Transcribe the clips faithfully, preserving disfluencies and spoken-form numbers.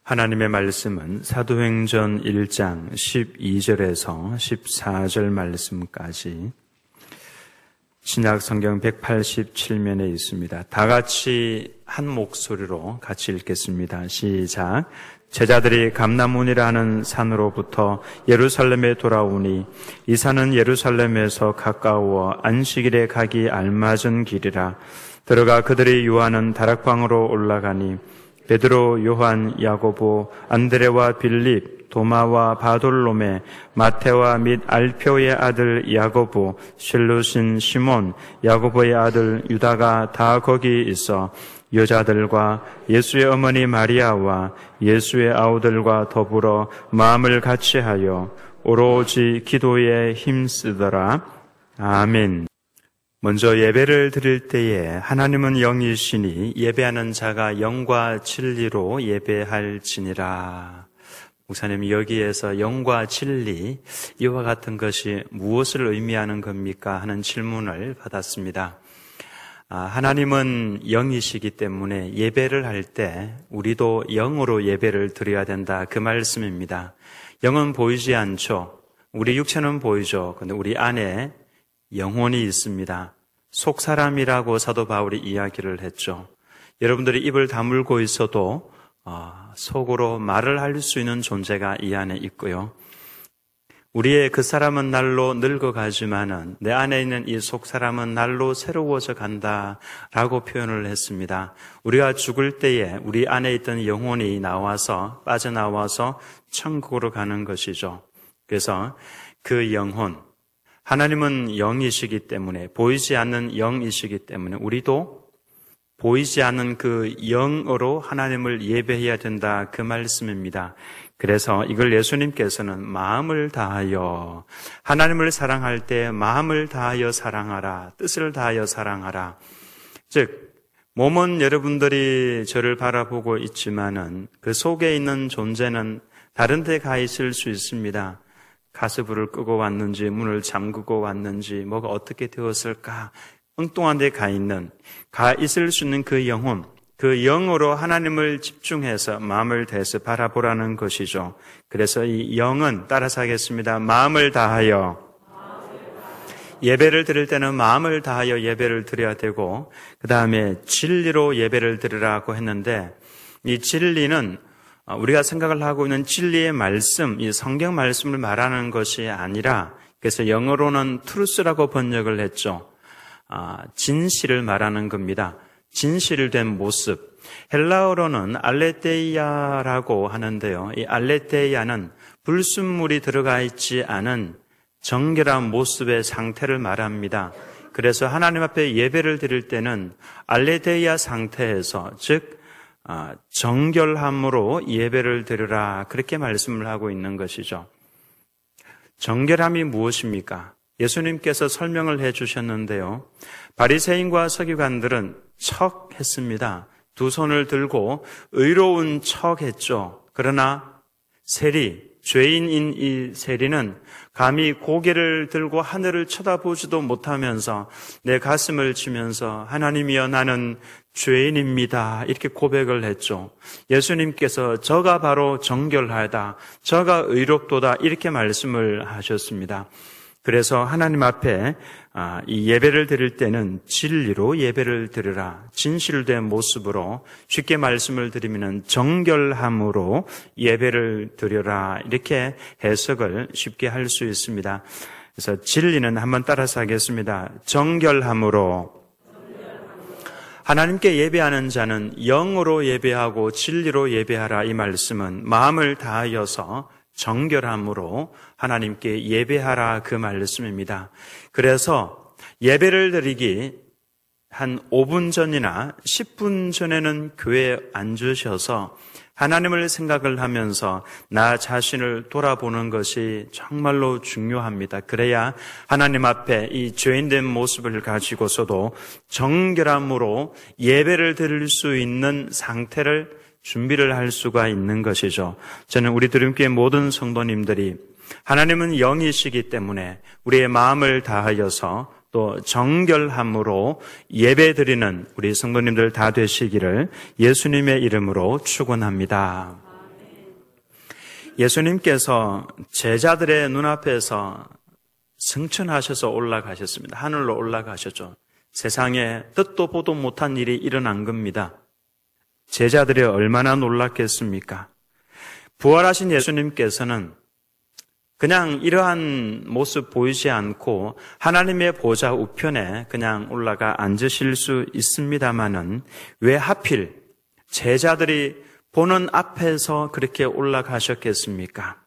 하나님의 말씀은 사도행전 일 장 십이 절에서 십사 절 말씀까지 신약 성경 백팔십칠 면에 있습니다. 다 같이 한 목소리로 같이 읽겠습니다. 시작. 제자들이 감람문이라 하는 산으로부터 예루살렘에 돌아오니 이 산은 예루살렘에서 가까워 안식일에 가기 알맞은 길이라. 들어가 그들이 유하는 다락방으로 올라가니 베드로, 요한, 야고보, 안드레와 빌립, 도마와 바돌로메, 마테와 및 알표의 아들 야고보, 실루신 시몬, 야고보의 아들 유다가 다 거기 있어 여자들과 예수의 어머니 마리아와 예수의 아우들과 더불어 마음을 같이하여 오로지 기도에 힘쓰더라. 아멘. 먼저 예배를 드릴 때에 하나님은 영이시니 예배하는 자가 영과 진리로 예배할지니라. 목사님, 여기에서 영과 진리, 이와 같은 것이 무엇을 의미하는 겁니까? 하는 질문을 받았습니다. 아, 하나님은 영이시기 때문에 예배를 할 때 우리도 영으로 예배를 드려야 된다, 그 말씀입니다. 영은 보이지 않죠. 우리 육체는 보이죠. 근데 우리 안에 영혼이 있습니다. 속사람이라고 사도 바울이 이야기를 했죠. 여러분들이 입을 다물고 있어도 어, 속으로 말을 할 수 있는 존재가 이 안에 있고요. 우리의 그 사람은 날로 늙어가지만은 내 안에 있는 이 속사람은 날로 새로워져 간다라고 표현을 했습니다. 우리가 죽을 때에 우리 안에 있던 영혼이 나와서 빠져나와서 천국으로 가는 것이죠. 그래서 그 영혼, 하나님은 영이시기 때문에, 보이지 않는 영이시기 때문에 우리도 보이지 않는 그 영으로 하나님을 예배해야 된다, 그 말씀입니다. 그래서 이걸 예수님께서는 마음을 다하여, 하나님을 사랑할 때 마음을 다하여 사랑하라, 뜻을 다하여 사랑하라. 즉 몸은 여러분들이 저를 바라보고 있지만은 그 속에 있는 존재는 다른 데 가 있을 수 있습니다. 가스불을 끄고 왔는지 문을 잠그고 왔는지 뭐가 어떻게 되었을까, 엉뚱한 데 가 있는, 가 있을 수 있는 그 영혼, 그 영으로 하나님을 집중해서 마음을 다해서 바라보라는 것이죠. 그래서 이 영은, 따라서 하겠습니다. 마음을 다하여. 예배를 드릴 때는 마음을 다하여 예배를 드려야 되고, 그 다음에 진리로 예배를 드리라고 했는데, 이 진리는 우리가 생각을 하고 있는 진리의 말씀, 이 성경 말씀을 말하는 것이 아니라, 그래서 영어로는 truth라고 번역을 했죠. 아, 진실을 말하는 겁니다. 진실된 모습. 헬라어로는 알레테이아라고 하는데요. 이 알레테이아는 불순물이 들어가 있지 않은 정결한 모습의 상태를 말합니다. 그래서 하나님 앞에 예배를 드릴 때는 알레테이아 상태에서, 즉 정결함으로 예배를 드리라, 그렇게 말씀을 하고 있는 것이죠. 정결함이 무엇입니까? 예수님께서 설명을 해 주셨는데요. 바리새인과 서기관들은 척했습니다. 두 손을 들고 의로운 척했죠. 그러나 세리, 죄인인 이 세리는 감히 고개를 들고 하늘을 쳐다보지도 못하면서 내 가슴을 치면서 하나님이여 나는 죄인입니다, 이렇게 고백을 했죠. 예수님께서 저가 바로 정결하다, 저가 의롭도다, 이렇게 말씀을 하셨습니다. 그래서 하나님 앞에 이 예배를 드릴 때는 진리로 예배를 드리라, 진실된 모습으로, 쉽게 말씀을 드리면 정결함으로 예배를 드려라, 이렇게 해석을 쉽게 할 수 있습니다. 그래서 진리는 한번 따라서 하겠습니다. 정결함으로. 하나님께 예배하는 자는 영으로 예배하고 진리로 예배하라, 이 말씀은 마음을 다하여서 정결함으로 하나님께 예배하라, 그 말씀입니다. 그래서 예배를 드리기 한 오 분 전이나 십 분 전에는 교회에 앉으셔서 하나님을 생각을 하면서 나 자신을 돌아보는 것이 정말로 중요합니다. 그래야 하나님 앞에 이 죄인된 모습을 가지고서도 정결함으로 예배를 드릴 수 있는 상태를 준비를 할 수가 있는 것이죠. 저는 우리 드림교회 모든 성도님들이 하나님은 영이시기 때문에 우리의 마음을 다하여서 또 정결함으로 예배드리는 우리 성도님들 다 되시기를 예수님의 이름으로 축원합니다. 예수님께서 제자들의 눈앞에서 승천하셔서 올라가셨습니다. 하늘로 올라가셨죠. 세상에 듣도 보도 못한 일이 일어난 겁니다. 제자들이 얼마나 놀랐겠습니까? 부활하신 예수님께서는 그냥 이러한 모습 보이지 않고 하나님의 보좌 우편에 그냥 올라가 앉으실 수 있습니다마는 왜 하필 제자들이 보는 앞에서 그렇게 올라가셨겠습니까?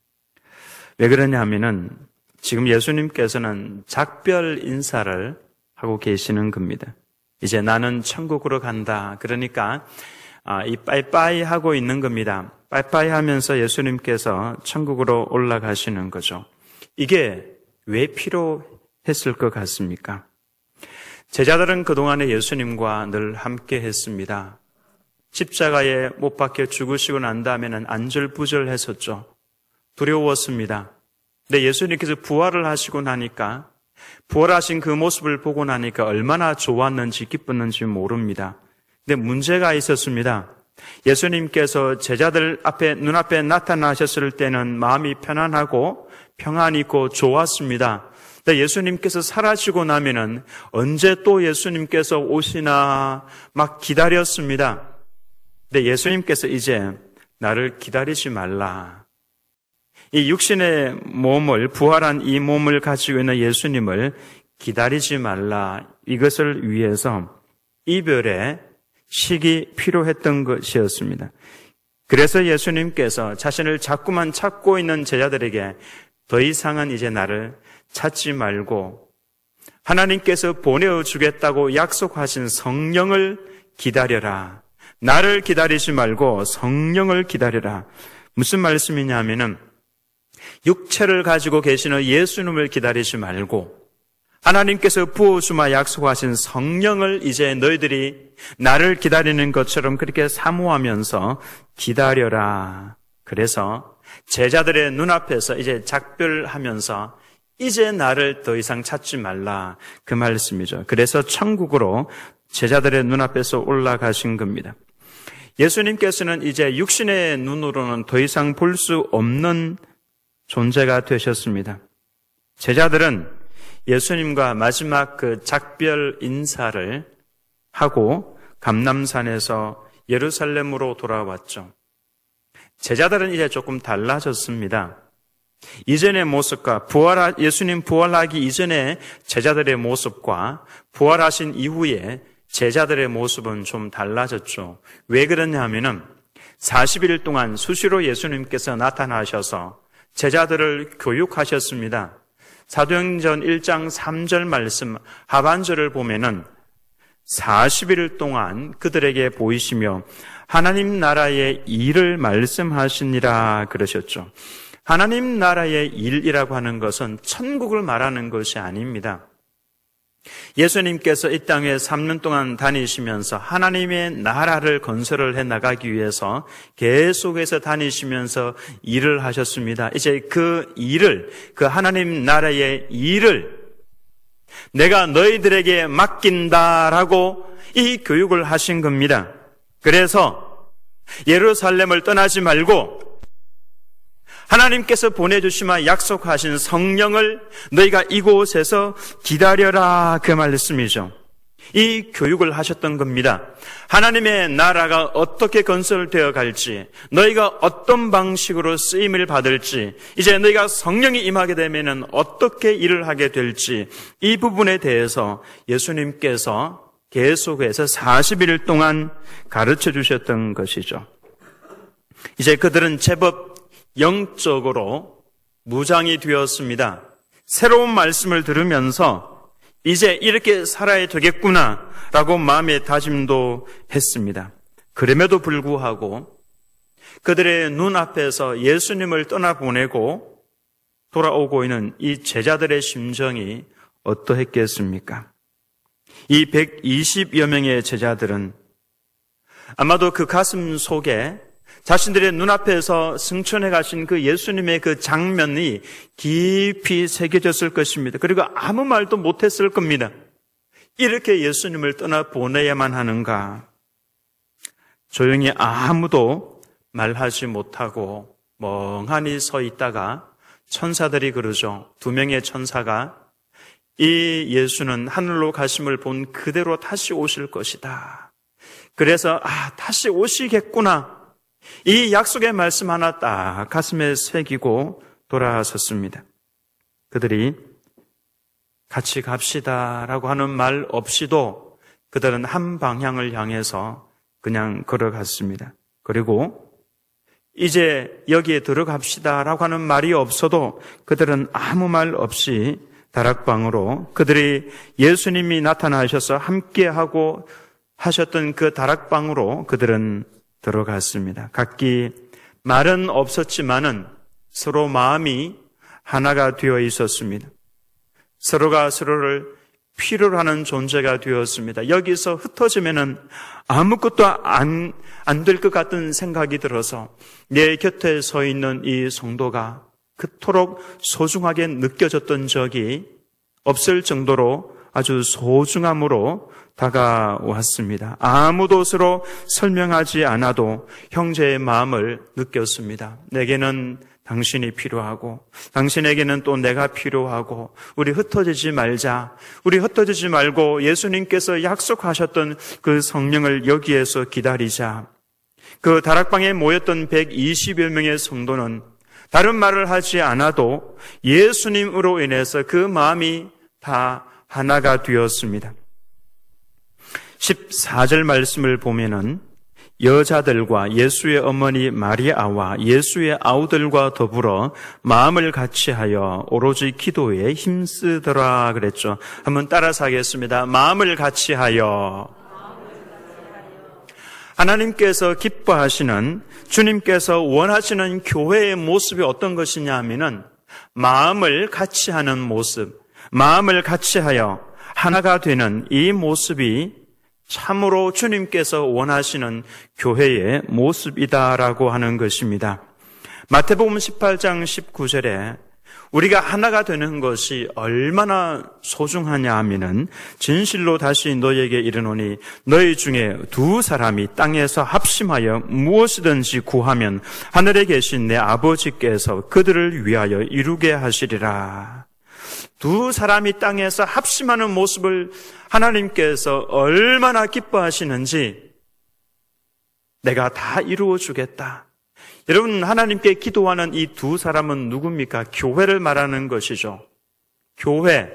왜 그러냐면은 지금 예수님께서는 작별 인사를 하고 계시는 겁니다. 이제 나는 천국으로 간다. 그러니까 이 빠이빠이 하고 있는 겁니다. 빠이빠이 하면서 예수님께서 천국으로 올라가시는 거죠. 이게 왜 필요했을 것 같습니까? 제자들은 그동안에 예수님과 늘 함께 했습니다. 십자가에 못 박혀 죽으시고 난 다음에는 안절부절했었죠. 두려웠습니다. 근데 예수님께서 부활을 하시고 나니까, 부활하신 그 모습을 보고 나니까 얼마나 좋았는지 기뻤는지 모릅니다. 근데 문제가 있었습니다. 예수님께서 제자들 앞에, 눈앞에 나타나셨을 때는 마음이 편안하고 평안이 있고 좋았습니다. 근데 예수님께서 사라지고 나면은 언제 또 예수님께서 오시나 막 기다렸습니다. 근데 예수님께서 이제 나를 기다리지 말라. 이 육신의 몸을, 부활한 이 몸을 가지고 있는 예수님을 기다리지 말라. 이것을 위해서 이별의 식이 필요했던 것이었습니다. 그래서 예수님께서 자신을 자꾸만 찾고 있는 제자들에게 더 이상은 이제 나를 찾지 말고 하나님께서 보내주겠다고 약속하신 성령을 기다려라. 나를 기다리지 말고 성령을 기다려라. 무슨 말씀이냐면은 육체를 가지고 계시는 예수님을 기다리지 말고 하나님께서 부어주마 약속하신 성령을 이제 너희들이 나를 기다리는 것처럼 그렇게 사모하면서 기다려라. 그래서 제자들의 눈앞에서 이제 작별하면서 이제 나를 더 이상 찾지 말라. 그 말씀이죠. 그래서 천국으로 제자들의 눈앞에서 올라가신 겁니다. 예수님께서는 이제 육신의 눈으로는 더 이상 볼 수 없는 존재가 되셨습니다. 제자들은 예수님과 마지막 그 작별 인사를 하고 감람산에서 예루살렘으로 돌아왔죠. 제자들은 이제 조금 달라졌습니다. 이전의 모습과 부활, 예수님 부활하기 이전에 제자들의 모습과 부활하신 이후에 제자들의 모습은 좀 달라졌죠. 왜 그러냐 하면은 사십 일 동안 수시로 예수님께서 나타나셔서 제자들을 교육하셨습니다. 사도행전 일 장 삼 절 말씀 하반절을 보면은 사십 일 동안 그들에게 보이시며 하나님 나라의 일을 말씀하시니라 그러셨죠. 하나님 나라의 일이라고 하는 것은 천국을 말하는 것이 아닙니다. 예수님께서 이 땅에 삼 년 동안 다니시면서 하나님의 나라를 건설을 해 나가기 위해서 계속해서 다니시면서 일을 하셨습니다. 이제 그 일을, 그 하나님 나라의 일을 내가 너희들에게 맡긴다라고 이 교육을 하신 겁니다. 그래서 예루살렘을 떠나지 말고 하나님께서 보내주시마 약속하신 성령을 너희가 이곳에서 기다려라. 그 말씀이죠. 이 교육을 하셨던 겁니다. 하나님의 나라가 어떻게 건설되어 갈지, 너희가 어떤 방식으로 쓰임을 받을지, 이제 너희가 성령이 임하게 되면은 어떻게 일을 하게 될지, 이 부분에 대해서 예수님께서 계속해서 사십 일 동안 가르쳐 주셨던 것이죠. 이제 그들은 제법 영적으로 무장이 되었습니다. 새로운 말씀을 들으면서 이제 이렇게 살아야 되겠구나 라고 마음의 다짐도 했습니다. 그럼에도 불구하고 그들의 눈앞에서 예수님을 떠나보내고 돌아오고 있는 이 제자들의 심정이 어떠했겠습니까? 이 백이십여 명의 제자들은 아마도 그 가슴 속에 자신들의 눈앞에서 승천해 가신 그 예수님의 그 장면이 깊이 새겨졌을 것입니다. 그리고 아무 말도 못했을 겁니다. 이렇게 예수님을 떠나보내야만 하는가? 조용히 아무도 말하지 못하고 멍하니 서 있다가 천사들이 그러죠. 두 명의 천사가 이 예수는 하늘로 가심을 본 그대로 다시 오실 것이다. 그래서 아, 다시 오시겠구나. 이 약속의 말씀 하나 딱 가슴에 새기고 돌아섰습니다. 그들이 같이 갑시다라고 하는 말 없이도 그들은 한 방향을 향해서 그냥 걸어갔습니다. 그리고 이제 여기에 들어갑시다라고 하는 말이 없어도 그들은 아무 말 없이 다락방으로 그들이 예수님이 나타나셔서 함께하고 하셨던 그 다락방으로 그들은 들어갔습니다. 각기 말은 없었지만은 서로 마음이 하나가 되어 있었습니다. 서로가 서로를 필요로 하는 존재가 되었습니다. 여기서 흩어지면은 아무것도 안, 안 될 것 같은 생각이 들어서 내 곁에 서 있는 이 성도가 그토록 소중하게 느껴졌던 적이 없을 정도로 아주 소중함으로 다가왔습니다. 아무도 서로 설명하지 않아도 형제의 마음을 느꼈습니다. 내게는 당신이 필요하고 당신에게는 또 내가 필요하고 우리 흩어지지 말자. 우리 흩어지지 말고 예수님께서 약속하셨던 그 성령을 여기에서 기다리자. 그 다락방에 모였던 백이십여 명의 성도는 다른 말을 하지 않아도 예수님으로 인해서 그 마음이 다 하나가 되었습니다. 십사 절 말씀을 보면은 여자들과 예수의 어머니 마리아와 예수의 아우들과 더불어 마음을 같이하여 오로지 기도에 힘쓰더라 그랬죠. 한번 따라서 하겠습니다. 마음을 같이하여. 하나님께서 기뻐하시는, 주님께서 원하시는 교회의 모습이 어떤 것이냐 하면은 마음을 같이하는 모습, 마음을 같이하여 하나가 되는 이 모습이 참으로 주님께서 원하시는 교회의 모습이다라고 하는 것입니다. 마태복음 십팔 장 십구 절에 우리가 하나가 되는 것이 얼마나 소중하냐 하면은 진실로 다시 너희에게 이르노니 너희 중에 두 사람이 땅에서 합심하여 무엇이든지 구하면 하늘에 계신 내 아버지께서 그들을 위하여 이루게 하시리라. 두 사람이 땅에서 합심하는 모습을 하나님께서 얼마나 기뻐하시는지 내가 다 이루어 주겠다. 여러분, 하나님께 기도하는 이 두 사람은 누굽니까? 교회를 말하는 것이죠. 교회.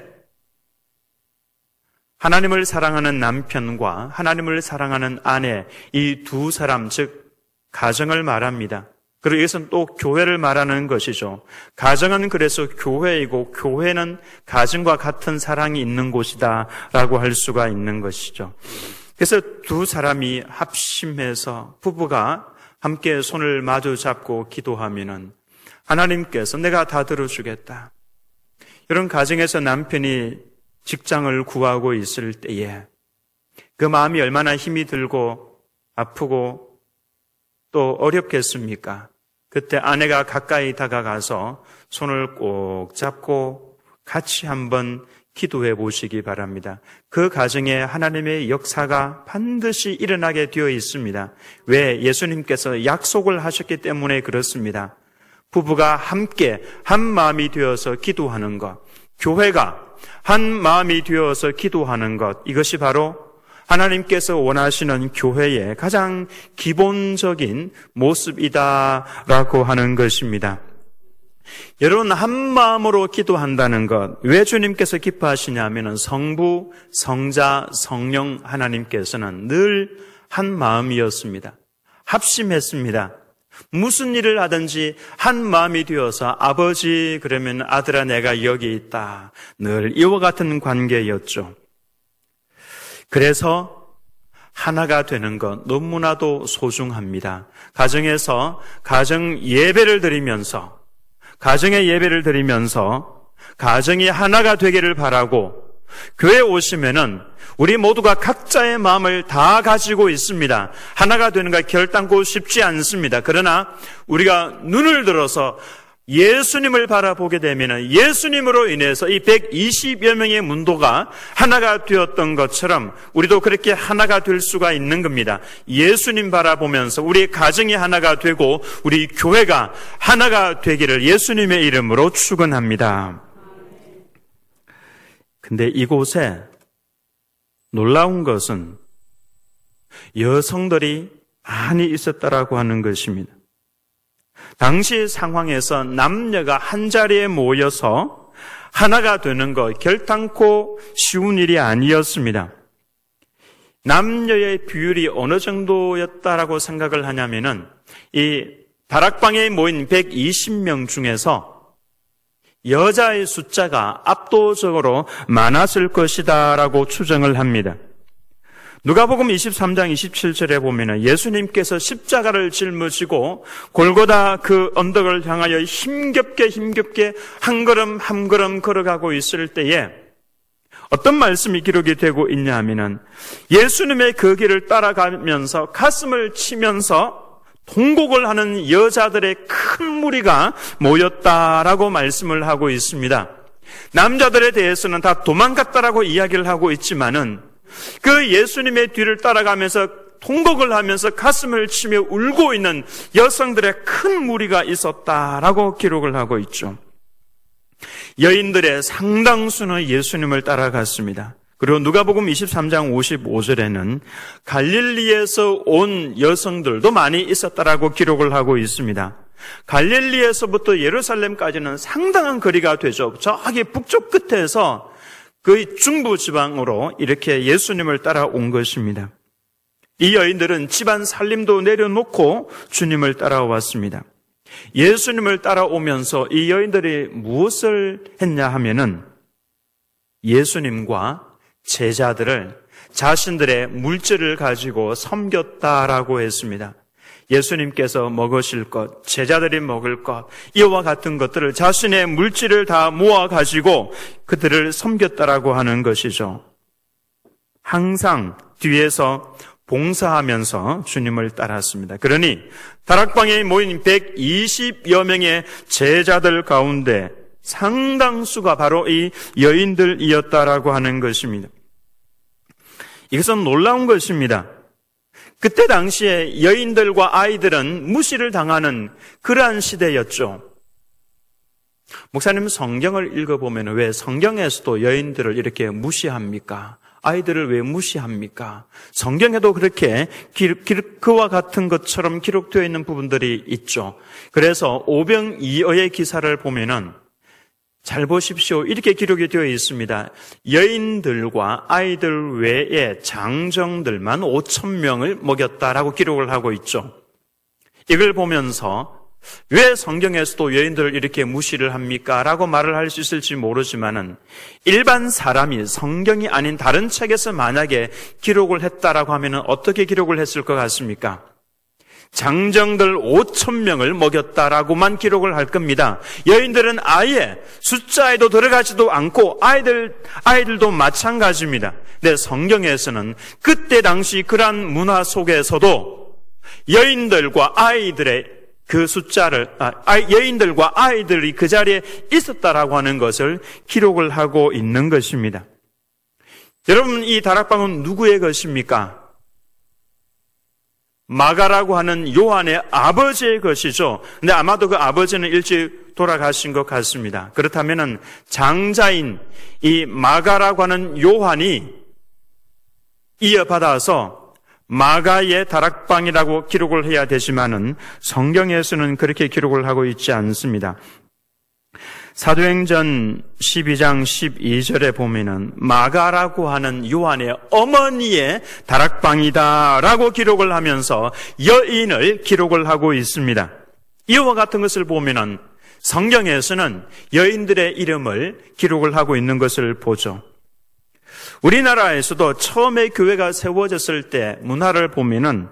하나님을 사랑하는 남편과 하나님을 사랑하는 아내, 이 두 사람, 즉 가정을 말합니다. 그리고 이것은 또 교회를 말하는 것이죠. 가정은 그래서 교회이고 교회는 가정과 같은 사랑이 있는 곳이다 라고 할 수가 있는 것이죠. 그래서 두 사람이 합심해서 부부가 함께 손을 마주 잡고 기도하면은 하나님께서 내가 다 들어주겠다. 이런 가정에서 남편이 직장을 구하고 있을 때에 그 마음이 얼마나 힘이 들고 아프고 또 어렵겠습니까? 그때 아내가 가까이 다가가서 손을 꼭 잡고 같이 한번 기도해 보시기 바랍니다. 그 가정에 하나님의 역사가 반드시 일어나게 되어 있습니다. 왜? 예수님께서 약속을 하셨기 때문에 그렇습니다. 부부가 함께 한 마음이 되어서 기도하는 것, 교회가 한 마음이 되어서 기도하는 것, 이것이 바로 하나님께서 원하시는 교회의 가장 기본적인 모습이다라고 하는 것입니다. 여러분, 한 마음으로 기도한다는 것, 왜 주님께서 기뻐하시냐 하면 성부, 성자, 성령 하나님께서는 늘 한 마음이었습니다. 합심했습니다. 무슨 일을 하든지 한 마음이 되어서 아버지 그러면 아들아 내가 여기 있다. 늘 이와 같은 관계였죠. 그래서 하나가 되는 것 너무나도 소중합니다. 가정에서 가정 예배를 드리면서 가정의 예배를 드리면서 가정이 하나가 되기를 바라고 교회에 오시면은 우리 모두가 각자의 마음을 다 가지고 있습니다. 하나가 되는 것 결단코 쉽지 않습니다. 그러나 우리가 눈을 들어서 예수님을 바라보게 되면 예수님으로 인해서 이 백이십여 명의 문도가 하나가 되었던 것처럼 우리도 그렇게 하나가 될 수가 있는 겁니다. 예수님 바라보면서 우리 가정이 하나가 되고 우리 교회가 하나가 되기를 예수님의 이름으로 축원합니다. 근데 이곳에 놀라운 것은 여성들이 많이 있었다라고 하는 것입니다. 당시 상황에서 남녀가 한자리에 모여서 하나가 되는 것 결단코 쉬운 일이 아니었습니다. 남녀의 비율이 어느 정도였다라고 생각을 하냐면은 이 다락방에 모인 백이십 명 중에서 여자의 숫자가 압도적으로 많았을 것이다라고 추정을 합니다. 누가복음 이십삼 장 이십칠 절에 보면은 예수님께서 십자가를 짊으시고 골고다 그 언덕을 향하여 힘겹게 힘겹게 한 걸음 한 걸음 걸어가고 있을 때에 어떤 말씀이 기록이 되고 있냐 하면은 예수님의 그 길을 따라가면서 가슴을 치면서 통곡을 하는 여자들의 큰 무리가 모였다라고 말씀을 하고 있습니다. 남자들에 대해서는 다 도망갔다라고 이야기를 하고 있지만은 그 예수님의 뒤를 따라가면서 통곡을 하면서 가슴을 치며 울고 있는 여성들의 큰 무리가 있었다라고 기록을 하고 있죠. 여인들의 상당수는 예수님을 따라갔습니다. 그리고 누가복음 이십삼 장 오십오 절에는 갈릴리에서 온 여성들도 많이 있었다라고 기록을 하고 있습니다. 갈릴리에서부터 예루살렘까지는 상당한 거리가 되죠. 저기 북쪽 끝에서 그 중부 지방으로 이렇게 예수님을 따라온 것입니다. 이 여인들은 집안 살림도 내려놓고 주님을 따라왔습니다. 예수님을 따라오면서 이 여인들이 무엇을 했냐 하면은 예수님과 제자들을 자신들의 물질을 가지고 섬겼다라고 했습니다. 예수님께서 먹으실 것, 제자들이 먹을 것, 이와 같은 것들을 자신의 물질을 다 모아가지고 그들을 섬겼다라고 하는 것이죠. 항상 뒤에서 봉사하면서 주님을 따랐습니다. 그러니 다락방에 모인 백이십여 명의 제자들 가운데 상당수가 바로 이 여인들이었다라고 하는 것입니다. 이것은 놀라운 것입니다. 그때 당시에 여인들과 아이들은 무시를 당하는 그러한 시대였죠. 목사님 성경을 읽어보면 왜 성경에서도 여인들을 이렇게 무시합니까? 아이들을 왜 무시합니까? 성경에도 그렇게 그와 같은 것처럼 기록되어 있는 부분들이 있죠. 그래서 오병이어의 기사를 보면은 잘 보십시오. 이렇게 기록이 되어 있습니다. 여인들과 아이들 외에 장정들만 오천 명을 먹였다라고 기록을 하고 있죠. 이걸 보면서 왜 성경에서도 여인들을 이렇게 무시를 합니까? 라고 말을 할 수 있을지 모르지만은 일반 사람이 성경이 아닌 다른 책에서 만약에 기록을 했다라고 하면은 어떻게 기록을 했을 것 같습니까? 장정들 오천 명을 먹였다라고만 기록을 할 겁니다. 여인들은 아예 숫자에도 들어가지도 않고 아이들, 아이들도 마찬가지입니다. 근데 성경에서는 그때 당시 그러한 문화 속에서도 여인들과 아이들의 그 숫자를, 아, 여인들과 아이들이 그 자리에 있었다라고 하는 것을 기록을 하고 있는 것입니다. 여러분, 이 다락방은 누구의 것입니까? 마가라고 하는 요한의 아버지의 것이죠. 근데 아마도 그 아버지는 일찍 돌아가신 것 같습니다. 그렇다면은 장자인 이 마가라고 하는 요한이 이어받아서 마가의 다락방이라고 기록을 해야 되지만은 성경에서는 그렇게 기록을 하고 있지 않습니다. 사도행전 십이 장 십이 절에 보면은 마가라고 하는 요한의 어머니의 다락방이다라고 기록을 하면서 여인을 기록을 하고 있습니다. 이와 같은 것을 보면은 성경에서는 여인들의 이름을 기록을 하고 있는 것을 보죠. 우리나라에서도 처음에 교회가 세워졌을 때 문화를 보면은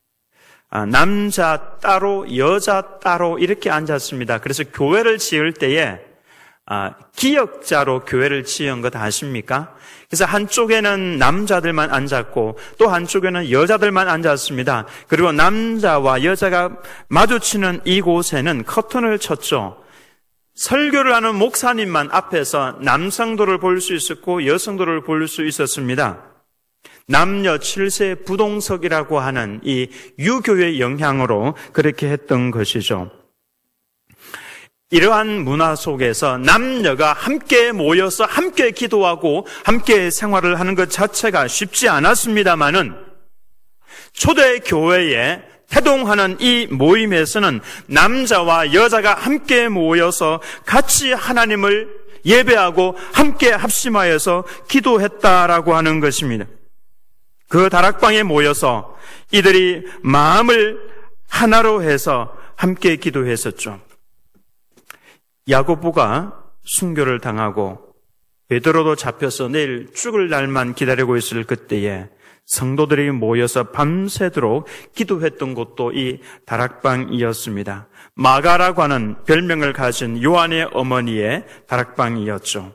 남자 따로 여자 따로 이렇게 앉았습니다. 그래서 교회를 지을 때에 아, 기역자로 교회를 지은 것 아십니까? 그래서 한쪽에는 남자들만 앉았고 또 한쪽에는 여자들만 앉았습니다. 그리고 남자와 여자가 마주치는 이곳에는 커튼을 쳤죠. 설교를 하는 목사님만 앞에서 남성도를 볼 수 있었고 여성도를 볼 수 있었습니다. 남녀 칠 세 부동석이라고 하는 이 유교의 영향으로 그렇게 했던 것이죠. 이러한 문화 속에서 남녀가 함께 모여서 함께 기도하고 함께 생활을 하는 것 자체가 쉽지 않았습니다마는 초대 교회에 태동하는 이 모임에서는 남자와 여자가 함께 모여서 같이 하나님을 예배하고 함께 합심하여서 기도했다라고 하는 것입니다. 그 다락방에 모여서 이들이 마음을 하나로 해서 함께 기도했었죠. 야고보가 순교를 당하고 베드로도 잡혀서 내일 죽을 날만 기다리고 있을 그때에 성도들이 모여서 밤새도록 기도했던 곳도 이 다락방이었습니다. 마가라고 하는 별명을 가진 요한의 어머니의 다락방이었죠.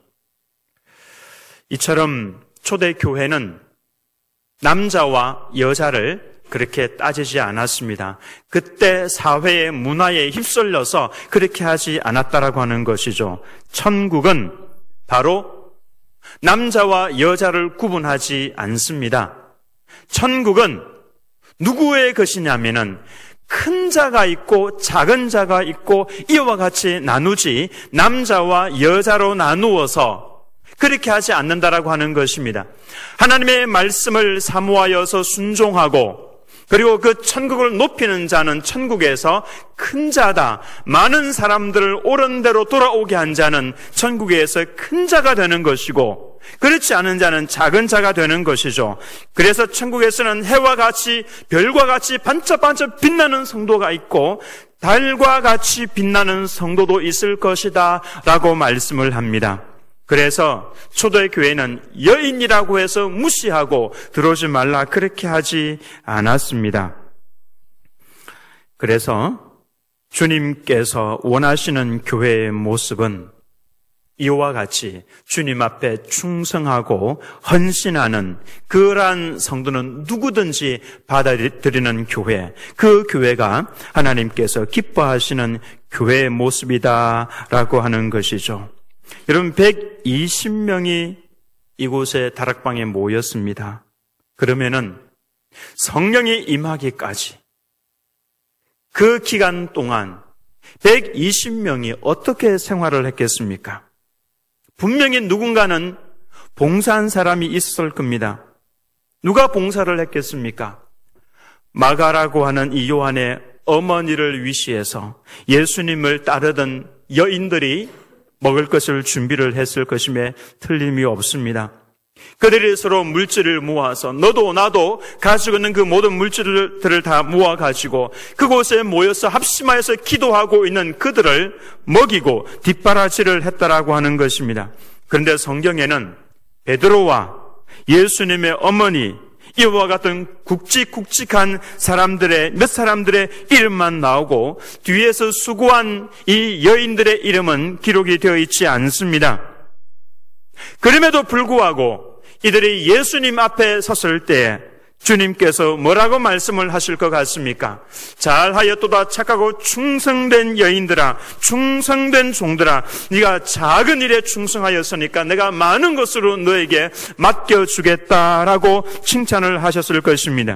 이처럼 초대 교회는 남자와 여자를 그렇게 따지지 않았습니다. 그때 사회의 문화에 휩쓸려서 그렇게 하지 않았다라고 하는 것이죠. 천국은 바로 남자와 여자를 구분하지 않습니다. 천국은 누구의 것이냐면은 큰 자가 있고 작은 자가 있고 이와 같이 나누지 남자와 여자로 나누어서 그렇게 하지 않는다라고 하는 것입니다. 하나님의 말씀을 사모하여서 순종하고 그리고 그 천국을 높이는 자는 천국에서 큰 자다. 많은 사람들을 옳은 대로 돌아오게 한 자는 천국에서 큰 자가 되는 것이고 그렇지 않은 자는 작은 자가 되는 것이죠. 그래서 천국에서는 해와 같이 별과 같이 반짝반짝 빛나는 성도가 있고 달과 같이 빛나는 성도도 있을 것이다 라고 말씀을 합니다. 그래서 초대 교회는 여인이라고 해서 무시하고 들어오지 말라 그렇게 하지 않았습니다. 그래서 주님께서 원하시는 교회의 모습은 이와 같이 주님 앞에 충성하고 헌신하는 그러한 성도는 누구든지 받아들이는 교회, 그 교회가 하나님께서 기뻐하시는 교회의 모습이다라고 하는 것이죠. 여러분, 백이십 명이 이곳에 다락방에 모였습니다. 그러면은 성령이 임하기까지 그 기간 동안 백이십 명이 어떻게 생활을 했겠습니까? 분명히 누군가는 봉사한 사람이 있었을 겁니다. 누가 봉사를 했겠습니까? 마가라고 하는 이 요한의 어머니를 위시해서 예수님을 따르던 여인들이 먹을 것을 준비를 했을 것임에 틀림이 없습니다. 그들이 서로 물질을 모아서 너도 나도 가지고 있는 그 모든 물질들을 다 모아가지고 그곳에 모여서 합심하여서 기도하고 있는 그들을 먹이고 뒷바라지를 했다라고 하는 것입니다. 그런데 성경에는 베드로와 예수님의 어머니 이와 같은 굵직굵직한 사람들의 몇 사람들의 이름만 나오고 뒤에서 수고한 이 여인들의 이름은 기록이 되어 있지 않습니다. 그럼에도 불구하고 이들이 예수님 앞에 섰을 때 주님께서 뭐라고 말씀을 하실 것 같습니까? 잘하였도다 착하고 충성된 여인들아, 충성된 종들아, 네가 작은 일에 충성하였으니까 내가 많은 것으로 너에게 맡겨주겠다라고 칭찬을 하셨을 것입니다.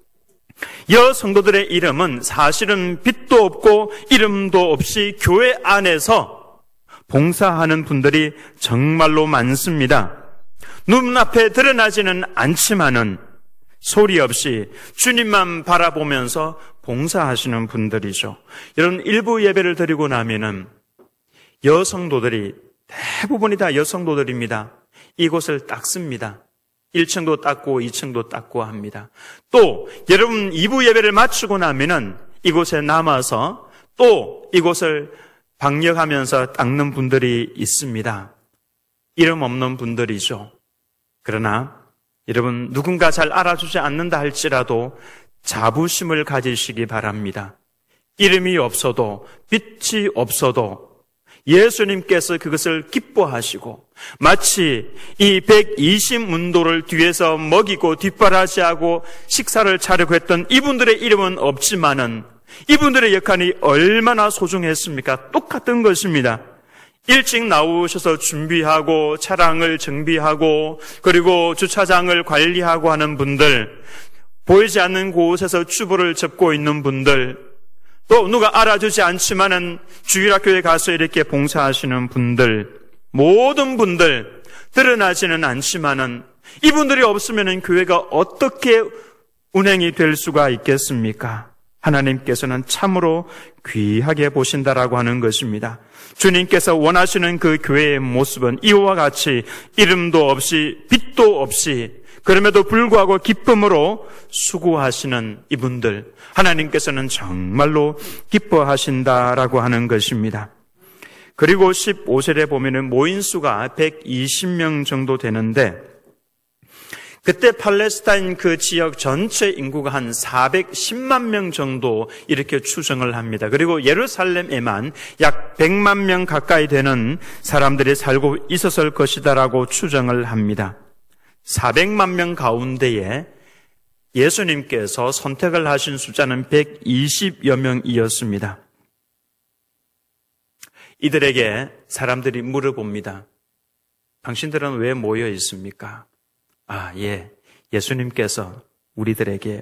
여 성도들의 이름은 사실은 빛도 없고 이름도 없이 교회 안에서 봉사하는 분들이 정말로 많습니다. 눈앞에 드러나지는 않지만은 소리 없이 주님만 바라보면서 봉사하시는 분들이죠. 이런 일부 예배를 드리고 나면은 여성도들이 대부분이 다 여성도들입니다. 이곳을 닦습니다. 일 층도 닦고 이 층도 닦고 합니다. 또 여러분 이 부 예배를 마치고 나면은 이곳에 남아서 또 이곳을 방역하면서 닦는 분들이 있습니다. 이름 없는 분들이죠. 그러나 여러분 누군가 잘 알아주지 않는다 할지라도 자부심을 가지시기 바랍니다. 이름이 없어도 빛이 없어도 예수님께서 그것을 기뻐하시고 마치 이 백이십 문도를 뒤에서 먹이고 뒷바라지하고 식사를 차리고 했던 이분들의 이름은 없지만은 이분들의 역할이 얼마나 소중했습니까? 똑같은 것입니다. 일찍 나오셔서 준비하고 차량을 정비하고 그리고 주차장을 관리하고 하는 분들, 보이지 않는 곳에서 주부를 접고 있는 분들, 또 누가 알아주지 않지만은 주일학교에 가서 이렇게 봉사하시는 분들, 모든 분들 드러나지는 않지만은 이분들이 없으면은 교회가 어떻게 운행이 될 수가 있겠습니까? 하나님께서는 참으로 귀하게 보신다라고 하는 것입니다. 주님께서 원하시는 그 교회의 모습은 이와 같이 이름도 없이 빛도 없이 그럼에도 불구하고 기쁨으로 수고하시는 이분들, 하나님께서는 정말로 기뻐하신다라고 하는 것입니다. 그리고 십오 절에 보면은 모인 수가 백이십 명 정도 되는데, 그때 팔레스타인 그 지역 전체 인구가 한 사백십만 명 정도 이렇게 추정을 합니다. 그리고 예루살렘에만 약 백만 명 가까이 되는 사람들이 살고 있었을 것이다라고 추정을 합니다. 사백만 명 가운데에 예수님께서 선택을 하신 숫자는 백이십여 명이었습니다. 이들에게 사람들이 물어봅니다. 당신들은 왜 모여 있습니까? 아, 예. 예수님께서 우리들에게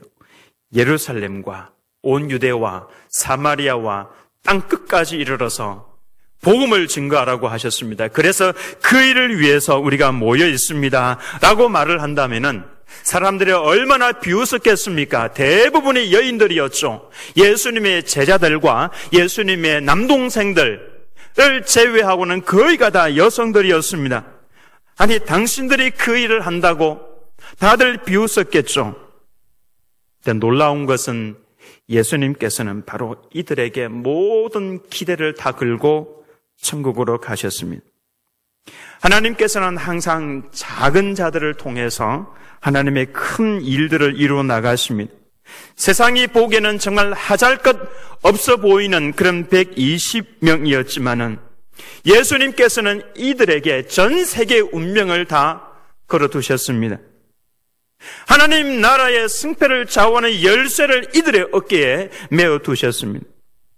예루살렘과 온 유대와 사마리아와 땅 끝까지 이르러서 복음을 증거하라고 하셨습니다. 그래서 그 일을 위해서 우리가 모여 있습니다. 라고 말을 한다면은 사람들이 얼마나 비웃었겠습니까? 대부분이 여인들이었죠. 예수님의 제자들과 예수님의 남동생들을 제외하고는 거의가 다 여성들이었습니다. 아니, 당신들이 그 일을 한다고 다들 비웃었겠죠. 근데 놀라운 것은 예수님께서는 바로 이들에게 모든 기대를 다 걸고 천국으로 가셨습니다. 하나님께서는 항상 작은 자들을 통해서 하나님의 큰 일들을 이루어 나가십니다. 세상이 보기에는 정말 하잘것 없어 보이는 그런 백이십 명이었지만은 예수님께서는 이들에게 전 세계의 운명을 다 걸어두셨습니다. 하나님 나라의 승패를 좌우하는 열쇠를 이들의 어깨에 메어두셨습니다.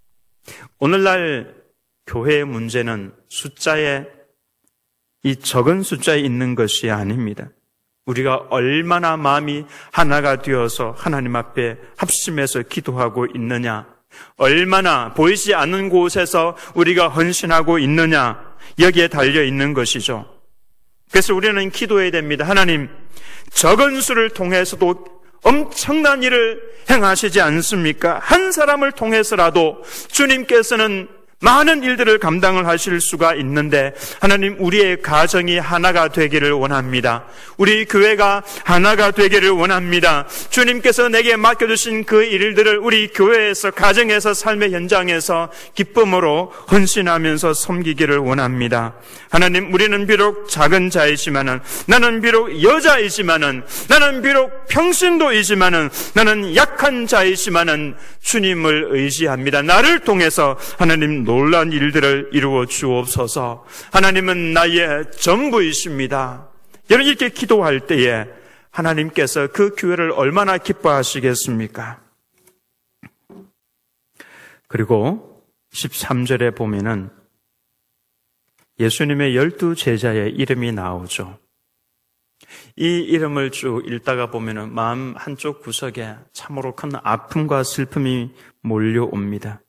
오늘날 교회의 문제는 숫자에, 이 적은 숫자에 있는 것이 아닙니다. 우리가 얼마나 마음이 하나가 되어서 하나님 앞에 합심해서 기도하고 있느냐, 얼마나 보이지 않는 곳에서 우리가 헌신하고 있느냐, 여기에 달려 있는 것이죠. 그래서 우리는 기도해야 됩니다. 하나님, 적은 수를 통해서도 엄청난 일을 행하시지 않습니까? 한 사람을 통해서라도 주님께서는 많은 일들을 감당을 하실 수가 있는데, 하나님, 우리의 가정이 하나가 되기를 원합니다. 우리 교회가 하나가 되기를 원합니다. 주님께서 내게 맡겨주신 그 일들을 우리 교회에서, 가정에서, 삶의 현장에서 기쁨으로 헌신하면서 섬기기를 원합니다. 하나님, 우리는 비록 작은 자이지만은, 나는 비록 여자이지만은, 나는 비록 평신도이지만은, 나는 약한 자이지만은 주님을 의지합니다. 나를 통해서 하나님 놀라운 일들을 이루어 주옵소서. 하나님은 나의 전부이십니다. 여러분, 이렇게 기도할 때에 하나님께서 그 교회를 얼마나 기뻐하시겠습니까? 그리고 십삼 절에 보면은 예수님의 열두 제자의 이름이 나오죠. 이 이름을 쭉 읽다가 보면은 마음 한쪽 구석에 참으로 큰 아픔과 슬픔이 몰려옵니다.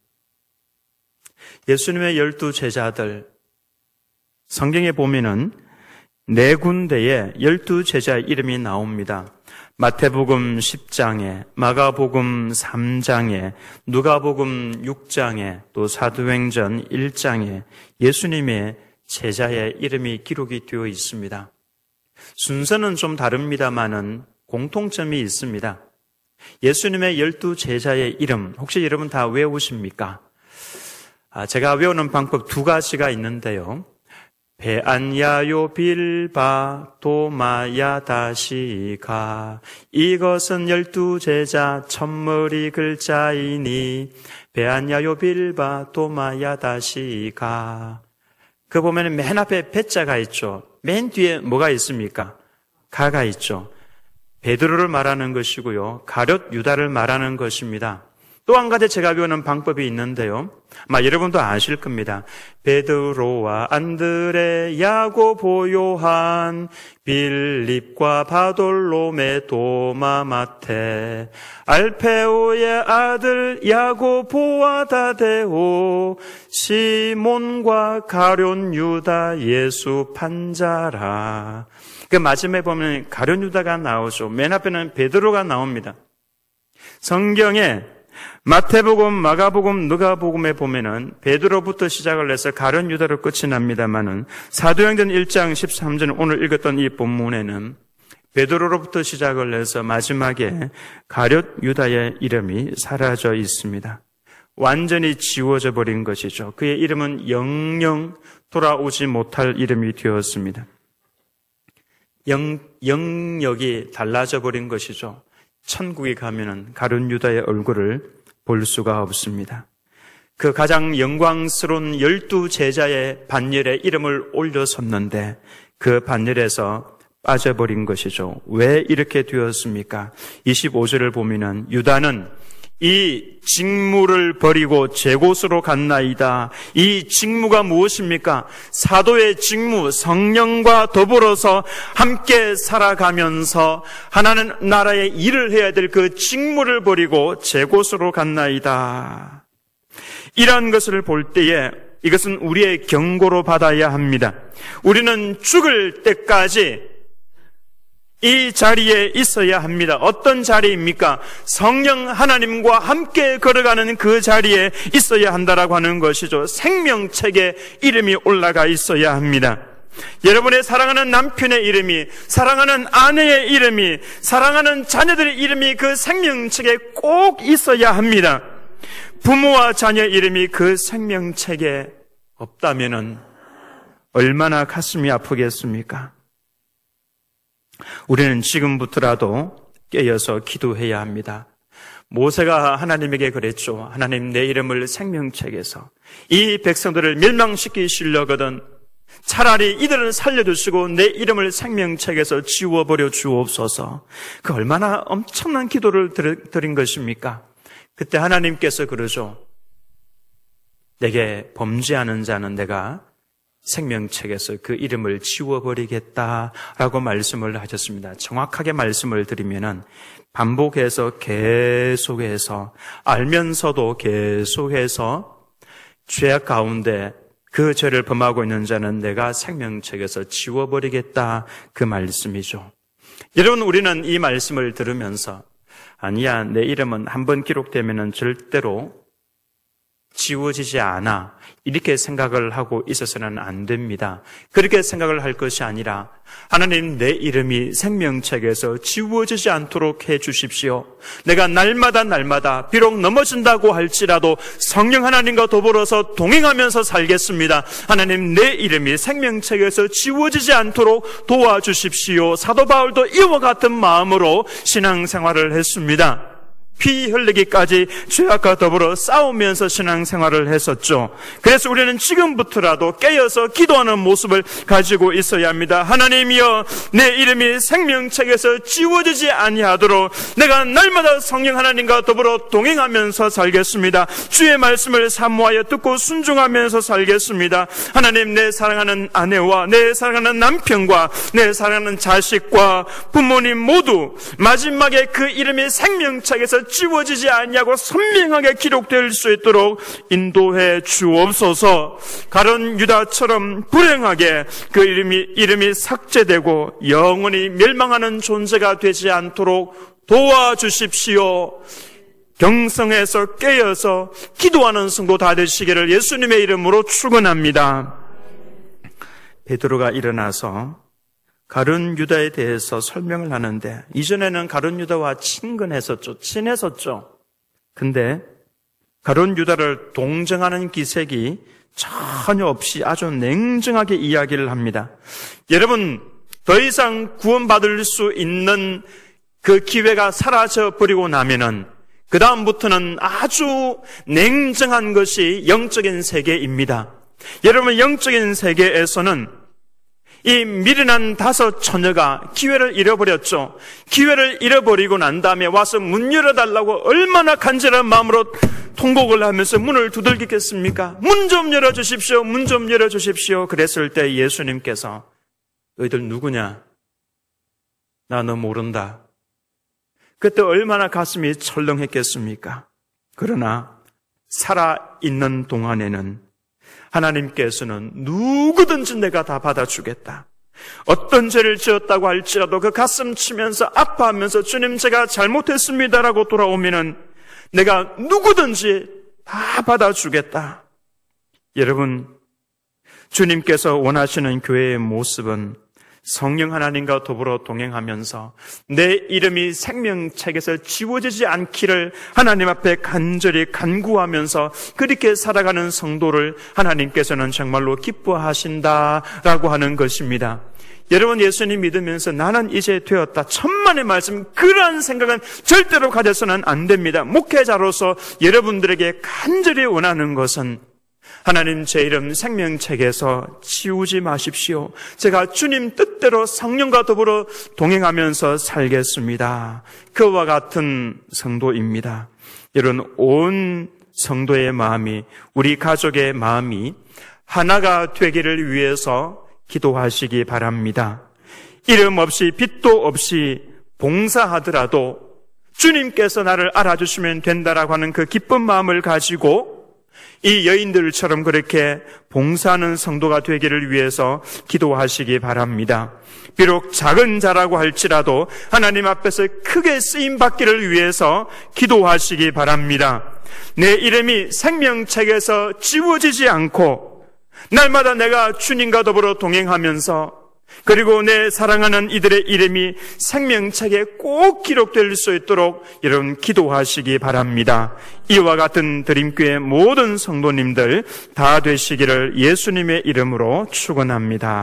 예수님의 열두 제자들, 성경에 보면은 네 군데에 열두 제자의 이름이 나옵니다. 마태복음 십 장에, 마가복음 삼 장에, 누가복음 육 장에, 또 사도행전 일 장에 예수님의 제자의 이름이 기록이 되어 있습니다. 순서는 좀 다릅니다만은 공통점이 있습니다. 예수님의 열두 제자의 이름, 혹시 여러분 다 외우십니까? 아, 제가 외우는 방법 두 가지가 있는데요. 베안야요 빌바 도마야 다시가, 이것은 열두 제자 첫머리 글자이니 베안야요 빌바 도마야 다시가. 그 보면 맨 앞에 베자가 있죠. 맨 뒤에 뭐가 있습니까? 가가 있죠. 베드로를 말하는 것이고요, 가룟 유다를 말하는 것입니다. 또 한 가지 제가 배우는 방법이 있는데요. 아마 여러분도 아실 겁니다. 베드로와 안드레, 야고보, 요한, 빌립과 바돌로메, 도마, 마테, 알페오의 아들 야고보와 다데오, 시몬과 가룟 유다, 예수 판자라. 그 마지막에 보면 가룟 유다가 나오죠. 맨 앞에는 베드로가 나옵니다. 성경에 마태복음, 마가복음, 누가복음에 보면은 베드로부터 시작을 해서 가룟 유다로 끝이 납니다만은 사도행전 일 장 십삼 절 오늘 읽었던 이 본문에는 베드로로부터 시작을 해서 마지막에 가룟 유다의 이름이 사라져 있습니다. 완전히 지워져 버린 것이죠. 그의 이름은 영영 돌아오지 못할 이름이 되었습니다. 영, 영역이 달라져 버린 것이죠. 천국에 가면은 가룟 유다의 얼굴을 볼 수가 없습니다. 그 가장 영광스러운 열두 제자의 반열에 이름을 올려섰는데 그 반열에서 빠져버린 것이죠. 왜 이렇게 되었습니까? 이십오 절을 보면은 유다는 이 직무를 버리고 제 곳으로 갔나이다. 이 직무가 무엇입니까? 사도의 직무, 성령과 더불어서 함께 살아가면서 하나님 나라의 일을 해야 될 그 직무를 버리고 제 곳으로 갔나이다. 이러한 것을 볼 때에 이것은 우리의 경고로 받아야 합니다. 우리는 죽을 때까지 이 자리에 있어야 합니다. 어떤 자리입니까? 성령 하나님과 함께 걸어가는 그 자리에 있어야 한다라고 하는 것이죠. 생명책에 이름이 올라가 있어야 합니다. 여러분의 사랑하는 남편의 이름이, 사랑하는 아내의 이름이, 사랑하는 자녀들의 이름이 그 생명책에 꼭 있어야 합니다. 부모와 자녀의 이름이 그 생명책에 없다면은 얼마나 가슴이 아프겠습니까? 우리는 지금부터라도 깨어서 기도해야 합니다. 모세가 하나님에게 그랬죠. 하나님, 내 이름을 생명책에서 이 백성들을 멸망시키시려거든 차라리 이들을 살려주시고 내 이름을 생명책에서 지워버려 주옵소서. 그 얼마나 엄청난 기도를 드린 것입니까? 그때 하나님께서 그러죠. 내게 범죄하는 자는 내가 생명책에서 그 이름을 지워버리겠다라고 말씀을 하셨습니다. 정확하게 말씀을 드리면은 반복해서 계속해서 알면서도 계속해서 죄악 가운데 그 죄를 범하고 있는 자는 내가 생명책에서 지워버리겠다 그 말씀이죠. 여러분, 우리는 이 말씀을 들으면서 아니야, 내 이름은 한번 기록되면은 절대로 지워지지 않아, 이렇게 생각을 하고 있어서는 안 됩니다. 그렇게 생각을 할 것이 아니라 하나님, 내 이름이 생명책에서 지워지지 않도록 해 주십시오. 내가 날마다 날마다 비록 넘어진다고 할지라도 성령 하나님과 더불어서 동행하면서 살겠습니다. 하나님, 내 이름이 생명책에서 지워지지 않도록 도와주십시오. 사도 바울도 이와 같은 마음으로 신앙생활을 했습니다. 피 흘리기까지 죄악과 더불어 싸우면서 신앙생활을 했었죠. 그래서 우리는 지금부터라도 깨어서 기도하는 모습을 가지고 있어야 합니다. 하나님이여, 내 이름이 생명책에서 지워지지 아니하도록 내가 날마다 성령 하나님과 더불어 동행하면서 살겠습니다. 주의 말씀을 사모하여 듣고 순종하면서 살겠습니다. 하나님, 내 사랑하는 아내와 내 사랑하는 남편과 내 사랑하는 자식과 부모님 모두 마지막에 그 이름이 생명책에서 지워지지 않냐고 선명하게 기록될 수 있도록 인도해 주옵소서. 가룟 유다처럼 불행하게 그 이름이, 이름이 삭제되고 영원히 멸망하는 존재가 되지 않도록 도와주십시오. 경성에서 깨어서 기도하는 성도 다 되시기를 예수님의 이름으로 축원합니다. 베드로가 일어나서 가룟 유다에 대해서 설명을 하는데, 이전에는 가룟 유다와 친근했었죠. 친했었죠. 근데 가룟 유다를 동정하는 기색이 전혀 없이 아주 냉정하게 이야기를 합니다. 여러분, 더 이상 구원받을 수 있는 그 기회가 사라져 버리고 나면은 그 다음부터는 아주 냉정한 것이 영적인 세계입니다. 여러분, 영적인 세계에서는 이 미련한 다섯 처녀가 기회를 잃어버렸죠. 기회를 잃어버리고 난 다음에 와서 문 열어달라고 얼마나 간절한 마음으로 통곡을 하면서 문을 두들기겠습니까? 문 좀 열어주십시오. 문 좀 열어주십시오. 그랬을 때 예수님께서 너희들 누구냐? 나 너 모른다. 그때 얼마나 가슴이 철렁했겠습니까? 그러나 살아있는 동안에는 하나님께서는 누구든지 내가 다 받아주겠다. 어떤 죄를 지었다고 할지라도 그 가슴 치면서 아파하면서 주님 제가 잘못했습니다라고 돌아오면은 내가 누구든지 다 받아주겠다. 여러분, 주님께서 원하시는 교회의 모습은 성령 하나님과 더불어 동행하면서 내 이름이 생명책에서 지워지지 않기를 하나님 앞에 간절히 간구하면서 그렇게 살아가는 성도를 하나님께서는 정말로 기뻐하신다라고 하는 것입니다. 여러분, 예수님 믿으면서 나는 이제 되었다, 천만의 말씀, 그러한 생각은 절대로 가져서는 안 됩니다. 목회자로서 여러분들에게 간절히 원하는 것은 하나님 제 이름 생명책에서 지우지 마십시오. 제가 주님 뜻대로 성령과 더불어 동행하면서 살겠습니다. 그와 같은 성도입니다. 여러분, 온 성도의 마음이, 우리 가족의 마음이 하나가 되기를 위해서 기도하시기 바랍니다. 이름 없이 빚도 없이 봉사하더라도 주님께서 나를 알아주시면 된다라고 하는 그 기쁜 마음을 가지고 이 여인들처럼 그렇게 봉사하는 성도가 되기를 위해서 기도하시기 바랍니다. 비록 작은 자라고 할지라도 하나님 앞에서 크게 쓰임받기를 위해서 기도하시기 바랍니다. 내 이름이 생명책에서 지워지지 않고 날마다 내가 주님과 더불어 동행하면서 그리고 내 사랑하는 이들의 이름이 생명책에 꼭 기록될 수 있도록 여러분 기도하시기 바랍니다. 이와 같은 드림교회 모든 성도님들 다 되시기를 예수님의 이름으로 축원합니다.